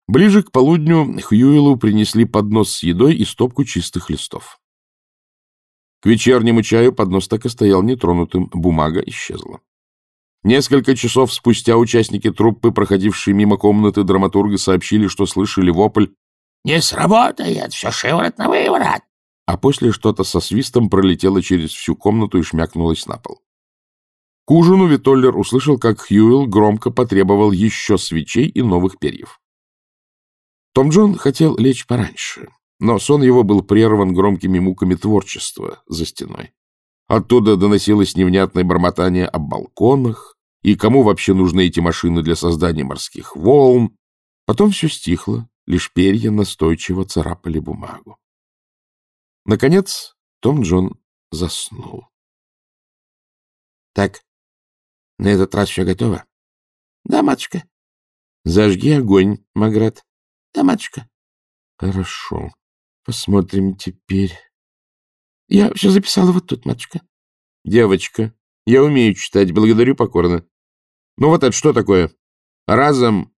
Ближе к полудню Хьюэлу принесли поднос с едой и стопку чистых листов. К вечернему чаю поднос так и стоял нетронутым, бумага исчезла. Несколько часов спустя участники труппы, проходившие мимо комнаты драматурга, сообщили, что слышали вопль «Не сработает, все шиворот на выворот!» А после что-то со свистом пролетело через всю комнату и шмякнулось на пол. К ужину Витоллер услышал, как Хьюэлл громко потребовал еще свечей и новых перьев. Том Джон хотел лечь пораньше, но сон его был прерван громкими муками творчества за стеной. Оттуда доносилось невнятное бормотание о балконах и кому вообще нужны эти машины для создания морских волн. Потом все стихло, лишь перья настойчиво царапали бумагу. Наконец Том Джон заснул. — Так, на этот раз все готово? — Да, матушка. — Зажги огонь, Маград. — Да, матушка. — Хорошо. Посмотрим теперь. — Я все записала вот тут, матушка. — Девочка, я умею читать, благодарю покорно. Ну вот это что такое? Разом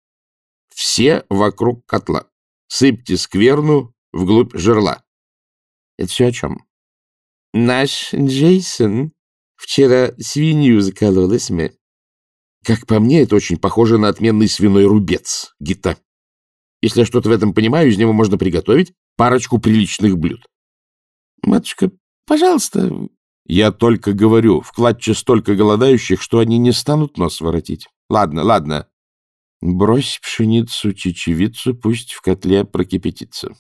все вокруг котла. Сыпьте скверну вглубь жерла. Это все о чем? — Наш Джейсон вчера свинью заколол, Эсме. Как по мне, это очень похоже на отменный свиной рубец, Гита. Если я что-то в этом понимаю, из него можно приготовить парочку приличных блюд. — Матушка, пожалуйста. Я только говорю, в клатче столько голодающих, что они не станут нос воротить. Ладно, ладно. Брось пшеницу, чечевицу, пусть в котле прокипятится.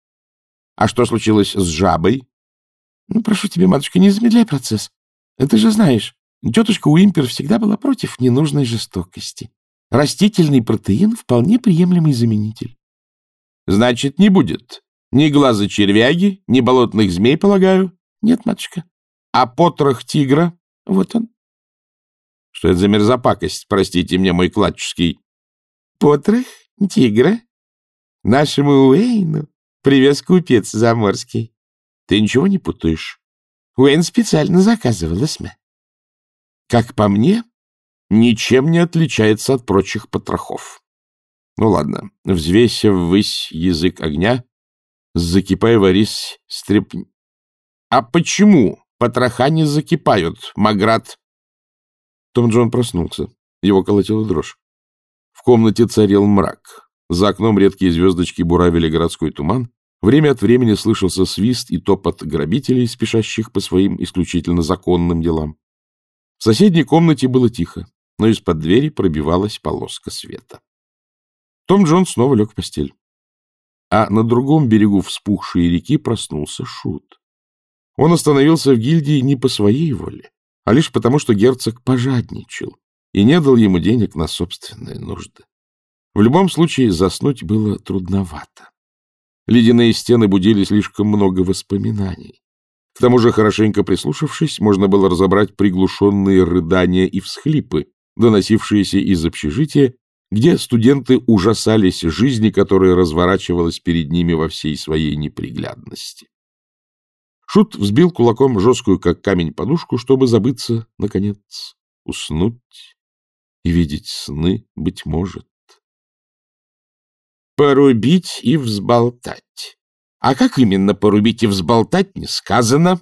А что случилось с жабой? — Ну, прошу тебя, матушка, не замедляй процесс. Ты же знаешь, тетушка Уимпер всегда была против ненужной жестокости. Растительный протеин — вполне приемлемый заменитель. — Значит, не будет ни глаза червяги, ни болотных змей, полагаю? — Нет, матушка. — А потрох тигра? — Вот он. — Что это за мерзопакость, простите мне, мой кладческий? — Потрох тигра. Нашему Уэйну привез купец заморский. — Ты ничего не путаешь? Уэйн специально заказывал, Эсме. Как по мне, ничем не отличается от прочих потрохов. Ну ладно, взвеся ввысь язык огня, закипай, варись, стрепни. А почему потроха не закипают, Маград? Том Джон проснулся. Его колотила дрожь. В комнате царил мрак. За окном редкие звездочки буравили городской туман. Время от времени слышался свист и топот грабителей, спешащих по своим исключительно законным делам. В соседней комнате было тихо, но из-под двери пробивалась полоска света. Том Джон снова лег в постель. А на другом берегу вспухшей реки проснулся Шут. Он остановился в гильдии не по своей воле, а лишь потому, что герцог пожадничал и не дал ему денег на собственные нужды. В любом случае заснуть было трудновато. Ледяные стены будили слишком много воспоминаний. К тому же, хорошенько прислушавшись, можно было разобрать приглушенные рыдания и всхлипы, доносившиеся из общежития, где студенты ужасались жизни, которая разворачивалась перед ними во всей своей неприглядности. Шут взбил кулаком жесткую, как камень, подушку, чтобы забыться, наконец, уснуть и видеть сны, быть может. Порубить и взболтать. А как именно порубить и взболтать, не сказано.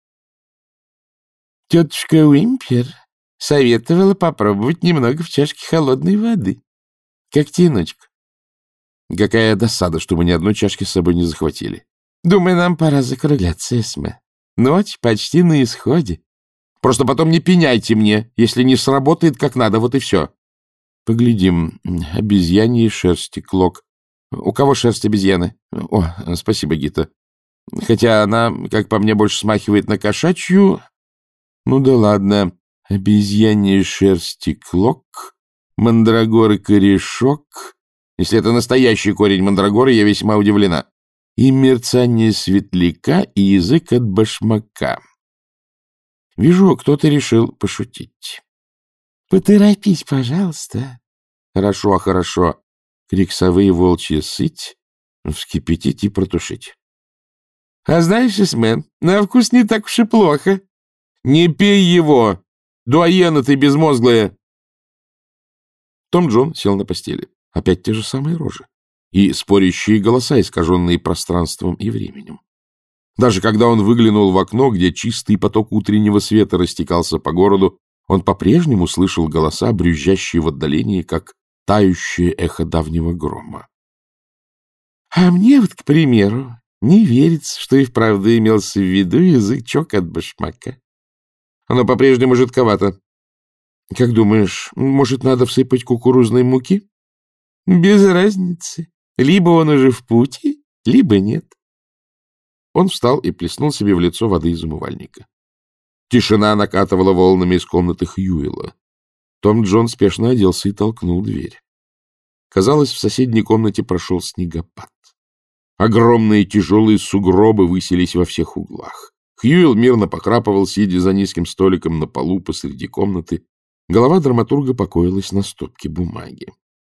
Тетушка Уимпер советовала попробовать немного в чашке холодной воды. Как тянучку. Какая досада, что мы ни одной чашки с собой не захватили. Думаю, нам пора закругляться, Эсме. Ночь почти на исходе. Просто потом не пеняйте мне, если не сработает как надо, вот и все. Поглядим. Обезьяньи шерсти, клок. У кого шерсть обезьяны? О, спасибо, Гита. Хотя она, как по мне, больше смахивает на кошачью. Ну да ладно. Обезьяньи шерсти, клок, мандрагоры, корешок. Если это настоящий корень мандрагоры, я весьма удивлена. И мерцание светляка, и язык от башмака. Вижу, кто-то решил пошутить. — Поторопись, пожалуйста. — Хорошо, хорошо. Крик совы и волчья сыть, вскипятить и протушить. — А знаешь, Эсме, на вкус не так уж и плохо. — Не пей его! Дуаена ты безмозглая! Том Джон сел на постели. Опять те же самые рожи. и спорящие голоса, искаженные пространством и временем. Даже когда он выглянул в окно, где чистый поток утреннего света растекался по городу, он по-прежнему слышал голоса, брюзжащие в отдалении, как тающее эхо давнего грома. — А мне вот, к примеру, не верится, что и вправду имелся в виду язычок от башмака. Оно по-прежнему жидковато. Как думаешь, может, надо всыпать кукурузной муки? Без разницы. Либо он уже в пути, либо нет. Он встал и плеснул себе в лицо воды из умывальника. Тишина накатывала волнами из комнаты Хьюэлла. Том Джон спешно оделся и толкнул дверь. Казалось, в соседней комнате прошел снегопад. Огромные тяжелые сугробы высились во всех углах. Хьюэлл мирно похрапывал, сидя за низким столиком на полу посреди комнаты. Голова драматурга покоилась на стопке бумаги.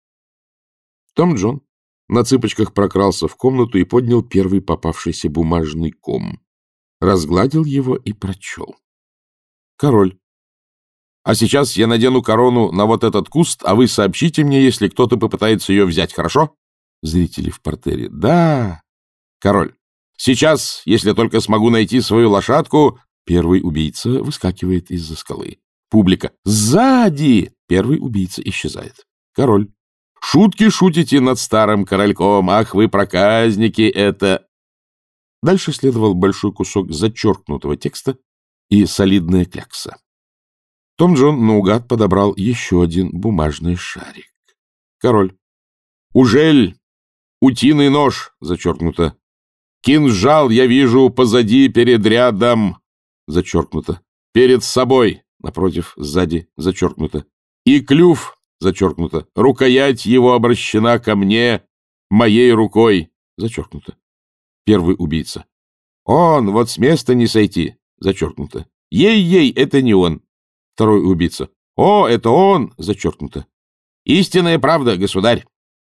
Том Джон на цыпочках прокрался в комнату и поднял первый попавшийся бумажный ком. Разгладил его и прочел. Король. А сейчас я надену корону на вот этот куст, а вы сообщите мне, если кто-то попытается ее взять, хорошо? Зрители в партере. Да. Король. Сейчас, если только смогу найти свою лошадку... Первый убийца выскакивает из-за скалы. Публика. Сзади! Первый убийца исчезает. Король. Шутки шутите над старым корольком. Ах, вы проказники, это... Дальше следовал большой кусок зачеркнутого текста и солидная клякса. Том Джон наугад подобрал еще один бумажный шарик. Король. Ужель утиный нож, зачеркнуто. Кинжал я вижу позади, перед рядом, зачеркнуто. Перед собой, напротив, сзади, зачеркнуто. И клюв, зачеркнуто. Рукоять его обращена ко мне моей рукой, зачеркнуто. Первый убийца. Он, вот с места не сойти, зачеркнуто. Ей-ей, это не он. Второй убийца. О, это он, зачеркнуто. Истинная правда, государь.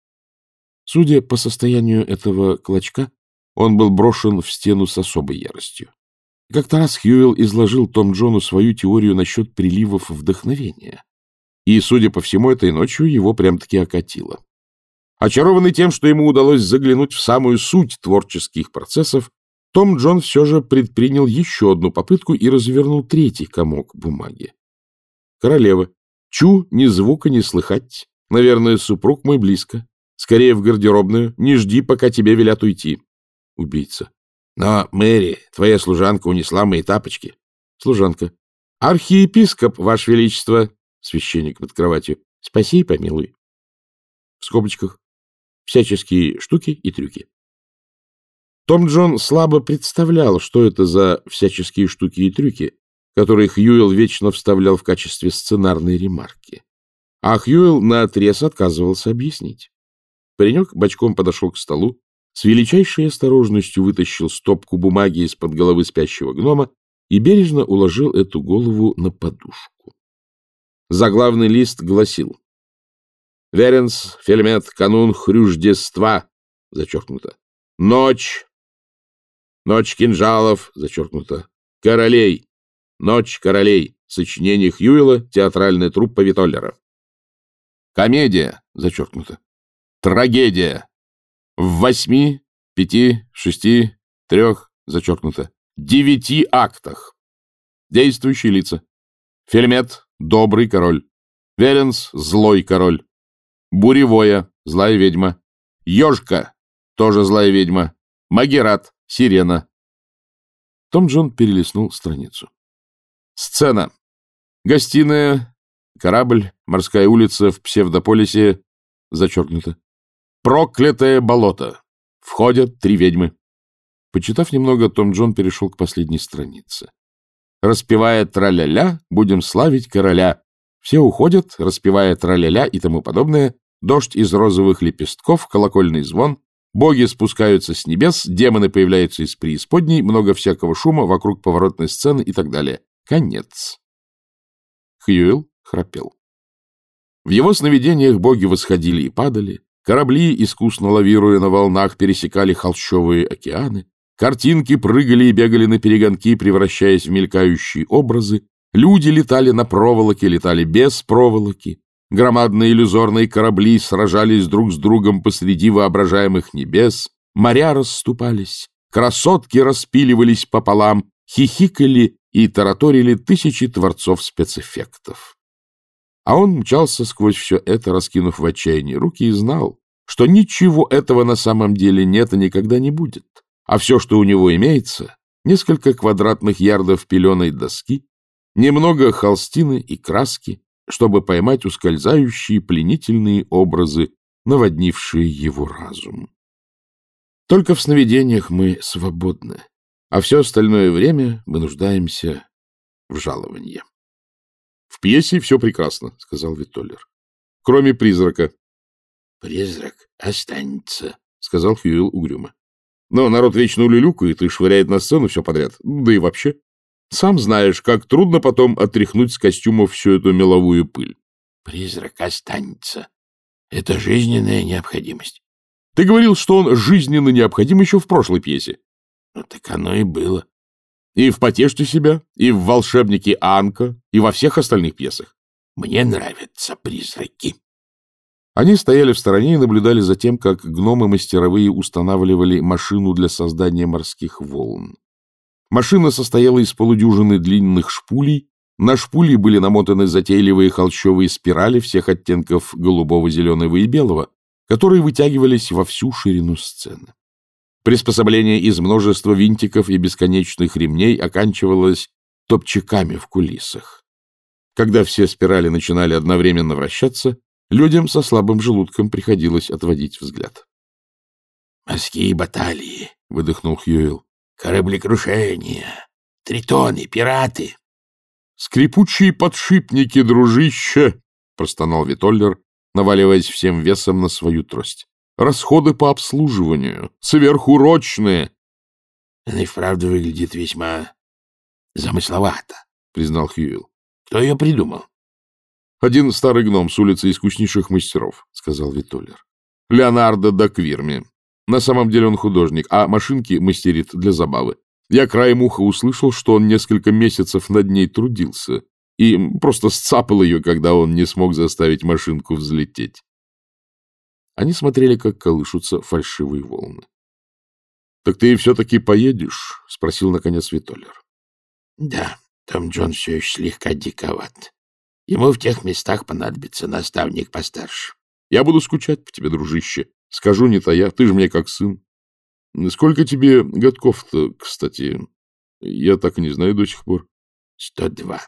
Судя по состоянию этого клочка, он был брошен в стену с особой яростью. Как-то раз Хьюэлл изложил Том Джону свою теорию насчет приливов вдохновения. И, судя по всему, этой ночью его прям-таки окатило. Очарованный тем, что ему удалось заглянуть в самую суть творческих процессов, Том Джон все же предпринял еще одну попытку и развернул третий комок бумаги. Королева. Чу, ни звука не слыхать. Наверное, супруг мой близко. Скорее в гардеробную. Не жди, пока тебе велят уйти. Убийца. Но, Мэри, твоя служанка унесла мои тапочки. Служанка. Архиепископ, ваше величество. Священник над кроватью. Спаси и помилуй. В скобочках. Всяческие штуки и трюки. Том Джон слабо представлял, что это за всяческие штуки и трюки, которые Хьюэлл вечно вставлял в качестве сценарной ремарки. А Хьюэлл наотрез отказывался объяснить. Паренек бочком подошел к столу, с величайшей осторожностью вытащил стопку бумаги из-под головы спящего гнома и бережно уложил эту голову на подушку. Заглавный лист гласил: «Веренс, Фельмет, канун Хрюждества», зачеркнуто. «Ночь. Ночь кинжалов», зачеркнуто. «Королей. Ночь королей». Сочинение Хьюэлла, театральная труппа Витоллера. «Комедия», зачеркнуто. «Трагедия. В 8, 5, 6, 3, зачеркнуто. 9 актах. Действующие лица. Фельмет — добрый король. Веренс — злой король. Буревоя — злая ведьма. Ёжка — тоже злая ведьма. Магерат — сирена». Том Джон перелистнул страницу. Сцена. Гостиная, корабль, морская улица в псевдополисе, зачеркнуто. Проклятое болото. Входят 3 ведьмы. Почитав немного, Том Джон перешел к последней странице. Распевая тра-ля-ля, будем славить короля. Все уходят, распевая тра-ля-ля и тому подобное. Дождь из розовых лепестков, колокольный звон. Боги спускаются с небес, демоны появляются из преисподней, много всякого шума вокруг поворотной сцены и так далее. Конец. Хьюэлл храпел. В его сновидениях боги восходили и падали, корабли, искусно лавируя на волнах, пересекали холщовые океаны, картинки прыгали и бегали на перегонки, превращаясь в мелькающие образы, люди летали на проволоке, летали без проволоки, Громадные иллюзорные корабли сражались друг с другом посреди воображаемых небес, моря расступались, красотки распиливались пополам, хихикали и тараторили тысячи творцов спецэффектов. А он мчался сквозь все это, раскинув в отчаянии руки, и знал, что ничего этого на самом деле нет и никогда не будет, а все, что у него имеется, несколько квадратных ярдов пеленой доски, немного холстины и краски, чтобы поймать ускользающие пленительные образы, наводнившие его разум. Только в сновидениях мы свободны, а все остальное время мы нуждаемся в жалованье. — В пьесе все прекрасно, — сказал Виттолер. — Кроме призрака. — Призрак останется, — сказал Хьюэлл угрюмо. — Но народ вечно улюлюкает и швыряет на сцену все подряд. Да и вообще. Сам знаешь, как трудно потом отряхнуть с костюмов всю эту меловую пыль. — Призрак останется. Это жизненная необходимость. — Ты говорил, что он жизненно необходим еще в прошлой пьесе. — Ну, так оно и было. И в «Потешьте себя», и в «Волшебнике Анка», и во всех остальных пьесах. Мне нравятся призраки. Они стояли в стороне и наблюдали за тем, как гномы-мастеровые устанавливали машину для создания морских волн. Машина состояла из полудюжины длинных шпулей. На шпули были намотаны затейливые холщовые спирали всех оттенков голубого, зеленого и белого, которые вытягивались во всю ширину сцены. Приспособление из множества винтиков и бесконечных ремней оканчивалось топчаками в кулисах. Когда все спирали начинали одновременно вращаться, людям со слабым желудком приходилось отводить взгляд. — Морские баталии, — выдохнул Хьюэлл, — кораблекрушения, тритоны, пираты. — Скрипучие подшипники, дружище, — простонал Виттолер, наваливаясь всем весом на свою трость. Расходы по обслуживанию, сверхурочные. — Она и вправду выглядит весьма замысловато, — признал Хьюэлл. — Кто ее придумал? — Один старый гном с улицы искуснейших мастеров, — сказал Виттолер. — Леонардо да Квирми. На самом деле он художник, а машинки мастерит для забавы. Я краем уха услышал, что он несколько месяцев над ней трудился и просто сцапал ее, когда он не смог заставить машинку взлететь. Они смотрели, как колышутся фальшивые волны. — Так ты все-таки поедешь? — спросил, наконец, Виттолер. — Да, Том Джон все еще слегка диковат. Ему в тех местах понадобится наставник постарше. — Я буду скучать по тебе, дружище. Скажу не тая, ты же мне как сын. Сколько тебе годков-то, кстати? Я так и не знаю до сих пор. 102.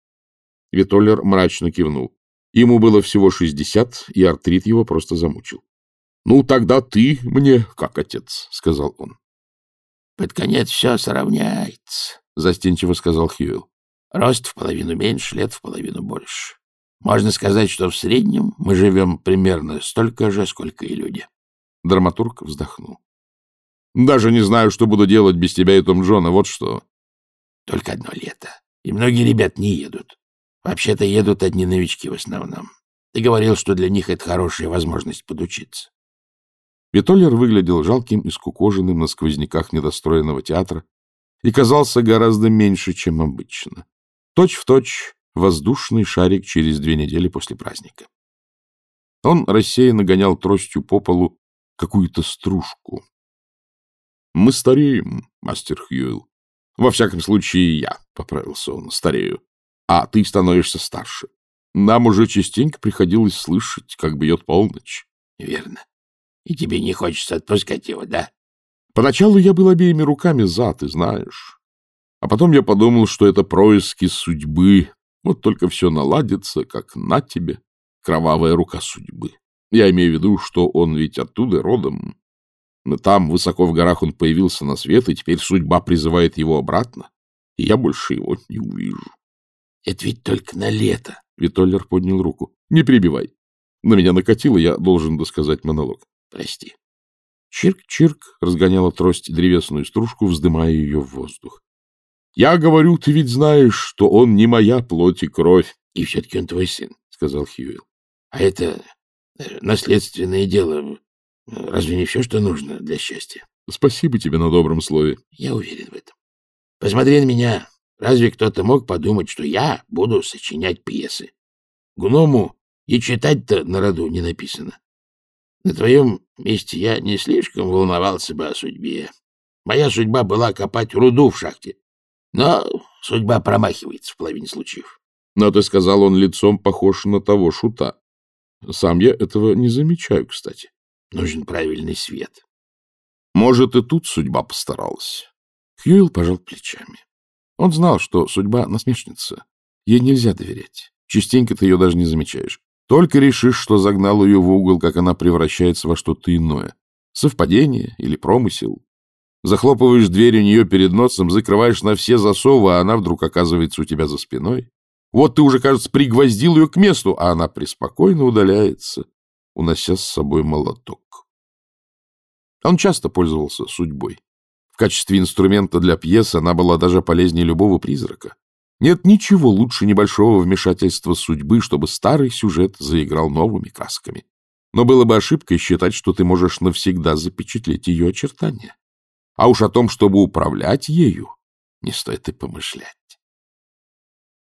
Виттолер мрачно кивнул. Ему было всего 60, и артрит его просто замучил. — Ну, тогда ты мне как отец, — сказал он. — Под конец все сравняется, — застенчиво сказал Хьюэлл. — Рост в половину меньше, лет в половину больше. Можно сказать, что в среднем мы живем примерно столько же, сколько и люди. Драматург вздохнул. — Даже не знаю, что буду делать без тебя и Том Джона, вот что. — Только одно лето, и многие ребят не едут. Вообще-то едут одни новички в основном. Ты говорил, что для них это хорошая возможность подучиться. Виттолер выглядел жалким и скукоженным на сквозняках недостроенного театра и казался гораздо меньше, чем обычно. Точь-в-точь воздушный шарик через 2 недели после праздника. Он рассеянно гонял тростью по полу какую-то стружку. — Мы стареем, мастер Хьюэлл. Во всяком случае, я, — поправился он, — старею. А ты становишься старше. Нам уже частенько приходилось слышать, как бьет полночь. — Верно. И тебе не хочется отпускать его, да? Поначалу я был обеими руками за, ты знаешь. А потом я подумал, что это происки судьбы. Вот только все наладится, как на тебе, кровавая рука судьбы. Я имею в виду, что он ведь оттуда родом. Там, высоко в горах, он появился на свет, и теперь судьба призывает его обратно, и я больше его не увижу. — Это ведь только на лето. Виттолер поднял руку. — Не перебивай. На меня накатило, я должен досказать монолог. — Прости. Чирк-чирк разгоняла трость древесную стружку, вздымая ее в воздух. — Я говорю, ты ведь знаешь, что он не моя плоть и кровь. — И все-таки он твой сын, — сказал Хьюэлл. — А это наследственное дело. Разве не все, что нужно для счастья? — Спасибо тебе на добром слове. — Я уверен в этом. Посмотри на меня. Разве кто-то мог подумать, что я буду сочинять пьесы? Гному И читать-то на роду не написано. На твоем месте я не слишком волновался бы о судьбе. Моя судьба была копать руду в шахте. Но судьба промахивается в половине случаев. Но ты сказал, он лицом похож на того шута. Сам я этого не замечаю, кстати. Нужен правильный свет. Может, и тут судьба постаралась. Хьюилл пожал плечами. Он знал, что судьба насмешница. Ей нельзя доверять. Частенько ты ее даже не замечаешь. Только решишь, что загнал ее в угол, как она превращается во что-то иное. Совпадение или промысел. Захлопываешь дверь у нее перед носом, закрываешь на все засовы, а она вдруг оказывается у тебя за спиной. Вот ты уже, кажется, пригвоздил ее к месту, а она преспокойно удаляется, унося с собой молоток. Он часто пользовался судьбой. В качестве инструмента для пьес она была даже полезнее любого призрака. Нет ничего лучше небольшого вмешательства судьбы, чтобы старый сюжет заиграл новыми красками. Но было бы ошибкой считать, что ты можешь навсегда запечатлеть ее очертания. А уж о том, чтобы управлять ею, не стоит и помышлять.